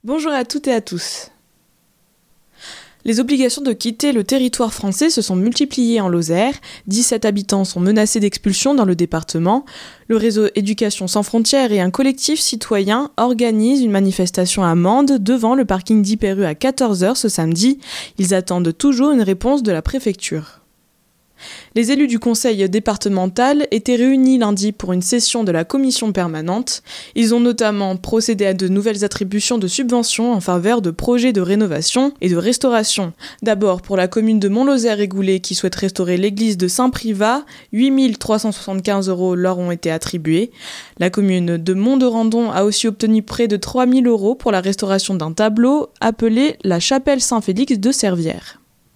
Bonjour à toutes et à tous. Les obligations de quitter le territoire français se sont multipliées en Lozère. 17 habitants sont menacés d'expulsion dans le département. Le réseau Éducation sans frontières et un collectif citoyen organisent une manifestation à Mende devant le parking d'Hyper-U à 14h ce samedi. Ils attendent toujours une réponse de la préfecture. Les élus du conseil départemental étaient réunis lundi pour une session de la commission permanente. Ils ont notamment procédé à de nouvelles attributions de subventions en faveur de projets de rénovation et de restauration. D'abord pour la commune de Mont-Lozère-et-Goulet qui souhaite restaurer l'église de Saint-Privat, 8 375 € leur ont été attribués. La commune de Mont-de-Randon a aussi obtenu près de 3 000 € pour la restauration d'un tableau appelé la chapelle Saint-Félix de Servières.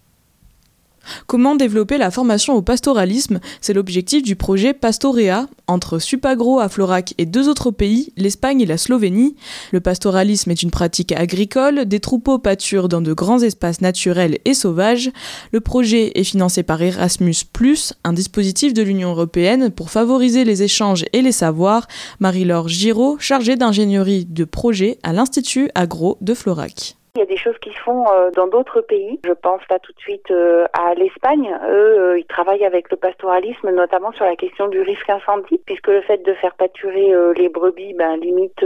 Comment développer la formation au pastoralisme ? C'est l'objectif du projet Pastorea, entre Supagro à Florac et deux autres pays, l'Espagne et la Slovénie. Le pastoralisme est une pratique agricole, des troupeaux pâturent dans de grands espaces naturels et sauvages. Le projet est financé par Erasmus+, un dispositif de l'Union européenne pour favoriser les échanges et les savoirs. Marie-Laure Giraud, chargée d'ingénierie de projet à l'Institut Agro de Florac. Il y a des choses qui se font dans d'autres pays. Je pense là tout de suite à l'Espagne. Eux, ils travaillent avec le pastoralisme, notamment sur la question du risque incendie, puisque le fait de faire pâturer les brebis limite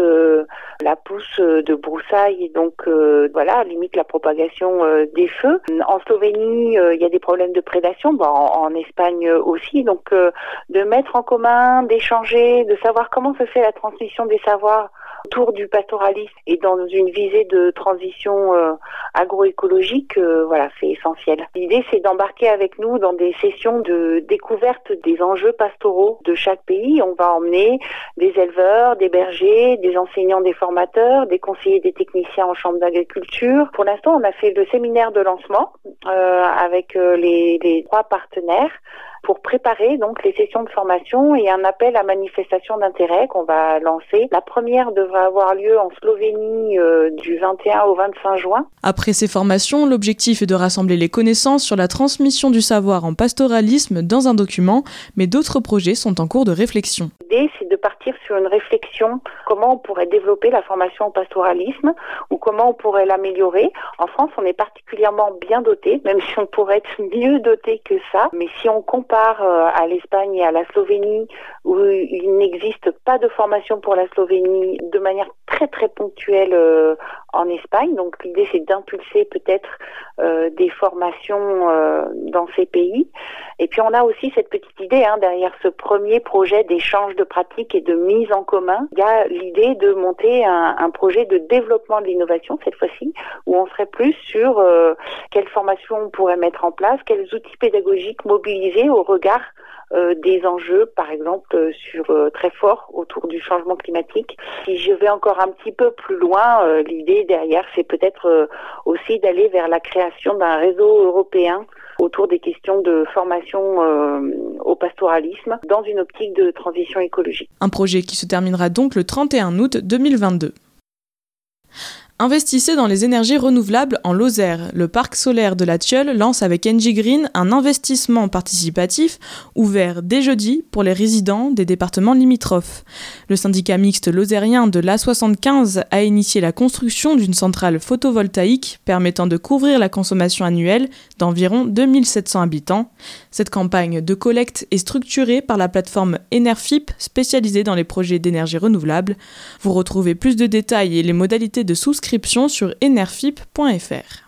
la pousse de broussailles et donc limite la propagation des feux. En Slovénie, il y a des problèmes de prédation, en Espagne aussi. Donc de mettre en commun, d'échanger, de savoir comment se fait la transmission des savoirs autour du pastoralisme et dans une visée de transition agroécologique, c'est essentiel. L'idée, c'est d'embarquer avec nous dans des sessions de découverte des enjeux pastoraux de chaque pays. On va emmener des éleveurs, des bergers, des enseignants, des formateurs, des conseillers, des techniciens en chambre d'agriculture. Pour l'instant, on a fait le séminaire de lancement avec les 3 partenaires pour préparer donc les sessions de formation et un appel à manifestation d'intérêt qu'on va lancer. La première devrait avoir lieu en Slovénie du 21 au 25 juin. Après ces formations, l'objectif est de rassembler les connaissances sur la transmission du savoir en pastoralisme dans un document, mais d'autres projets sont en cours de réflexion. L'idée, c'est de partir sur une réflexion, comment on pourrait développer la formation au pastoralisme ou comment on pourrait l'améliorer. En France, on est particulièrement bien doté, même si on pourrait être mieux doté que ça. Mais si on compare à l'Espagne et à la Slovénie, où il n'existe pas de formation pour la Slovénie de manière très très ponctuelle en Espagne. Donc l'idée, c'est d'impulser peut-être des formations dans ces pays. Et puis on a aussi cette petite idée derrière ce premier projet d'échange de pratiques et de mise en commun. Il y a l'idée de monter un projet de développement de l'innovation cette fois-ci, où on serait plus sur quelles formations on pourrait mettre en place, quels outils pédagogiques mobiliser au regard des enjeux, par exemple, très forts autour du changement climatique. Si je vais encore un petit peu plus loin, l'idée derrière, c'est peut-être aussi d'aller vers la création d'un réseau européen autour des questions de formation au pastoralisme dans une optique de transition écologique. Un projet qui se terminera donc le 31 août 2022. Investissez dans les énergies renouvelables en Lozère. Le parc solaire de la Tilleul lance avec Engie Green un investissement participatif ouvert dès jeudi pour les résidents des départements limitrophes. Le syndicat mixte lozérien de l'A75 a initié la construction d'une centrale photovoltaïque permettant de couvrir la consommation annuelle d'environ 2700 habitants. Cette campagne de collecte est structurée par la plateforme Enerfip spécialisée dans les projets d'énergie renouvelable. Vous retrouvez plus de détails et les modalités de souscription sur enerfip.fr.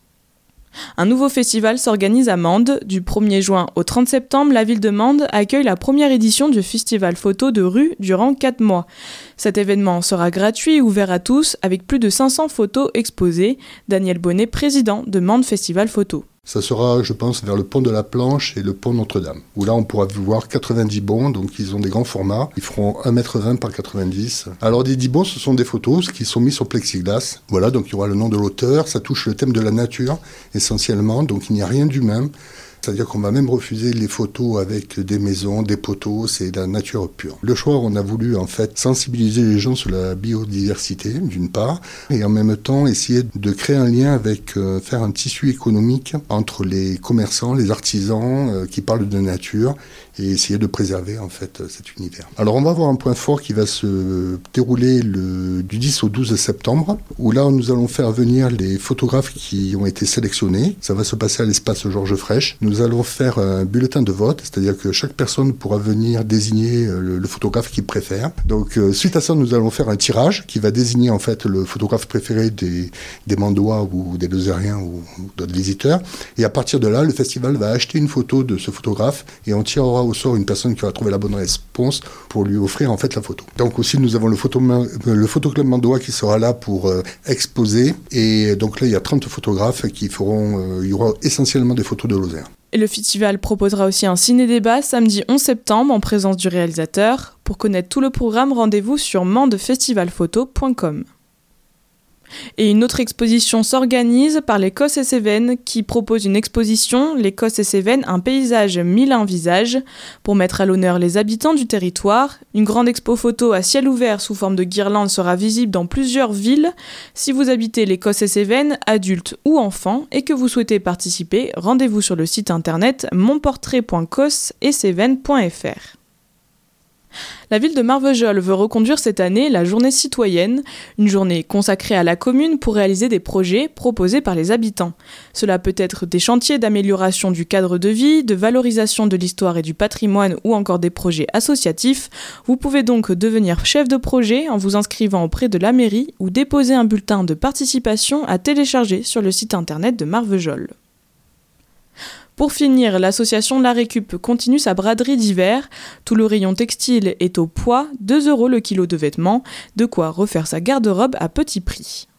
Un nouveau festival s'organise à Mende. Du 1er juin au 30 septembre, la ville de Mende accueille la première édition du festival photo de rue durant 4 mois. Cet événement sera gratuit et ouvert à tous avec plus de 500 photos exposées. Daniel Bonnet, président de Mende Festival Photo. Ça sera, je pense, vers le pont de la Planche et le pont Notre-Dame, où là on pourra voir 90 bons, donc ils ont des grands formats, ils feront 1,20 m par 90. Alors des 10 bons, ce sont des photos qui sont mis sur plexiglas. Voilà, donc il y aura le nom de l'auteur, ça touche le thème de la nature essentiellement, donc il n'y a rien d'humain. C'est-à-dire qu'on va même refuser les photos avec des maisons, des poteaux, c'est de la nature pure. Le choix, on a voulu en fait sensibiliser les gens sur la biodiversité, d'une part, et en même temps essayer de créer un lien avec, faire un tissu économique entre les commerçants, les artisans qui parlent de nature, et essayer de préserver en fait cet univers. Alors on va avoir un point fort qui va se dérouler du 10 au 12 septembre, où là nous allons faire venir les photographes qui ont été sélectionnés. Ça va se passer à l'espace Georges Frêche. Nous allons faire un bulletin de vote, c'est-à-dire que chaque personne pourra venir désigner le photographe qu'il préfère. Donc suite à ça, nous allons faire un tirage qui va désigner en fait le photographe préféré des Mandois ou des Lozériens ou d'autres visiteurs. Et à partir de là, le festival va acheter une photo de ce photographe et on tirera au sort une personne qui aura trouvé la bonne réponse pour lui offrir en fait la photo. Donc aussi, nous avons le photoclub Mandois qui sera là pour exposer. Et donc là, il y a 30 photographes qui feront... il y aura essentiellement des photos de Lozère. Et le festival proposera aussi un ciné-débat samedi 11 septembre en présence du réalisateur. Pour connaître tout le programme, rendez-vous sur mandefestivalphoto.com. Et une autre exposition s'organise par les Cosses et Cévennes qui propose une exposition, les Cosses et Cévennes, un paysage mille et un visages, pour mettre à l'honneur les habitants du territoire. Une grande expo photo à ciel ouvert sous forme de guirlande sera visible dans plusieurs villes. Si vous habitez les Cosses et Cévennes, adultes ou enfants, et que vous souhaitez participer, rendez-vous sur le site internet monportrait.cossesetcévennes.fr. La ville de Marvejols veut reconduire cette année la journée citoyenne, une journée consacrée à la commune pour réaliser des projets proposés par les habitants. Cela peut être des chantiers d'amélioration du cadre de vie, de valorisation de l'histoire et du patrimoine ou encore des projets associatifs. Vous pouvez donc devenir chef de projet en vous inscrivant auprès de la mairie ou déposer un bulletin de participation à télécharger sur le site internet de Marvejols. Pour finir, l'association La Récup continue sa braderie d'hiver. Tout le rayon textile est au poids, 2 € le kilo de vêtements, de quoi refaire sa garde-robe à petit prix.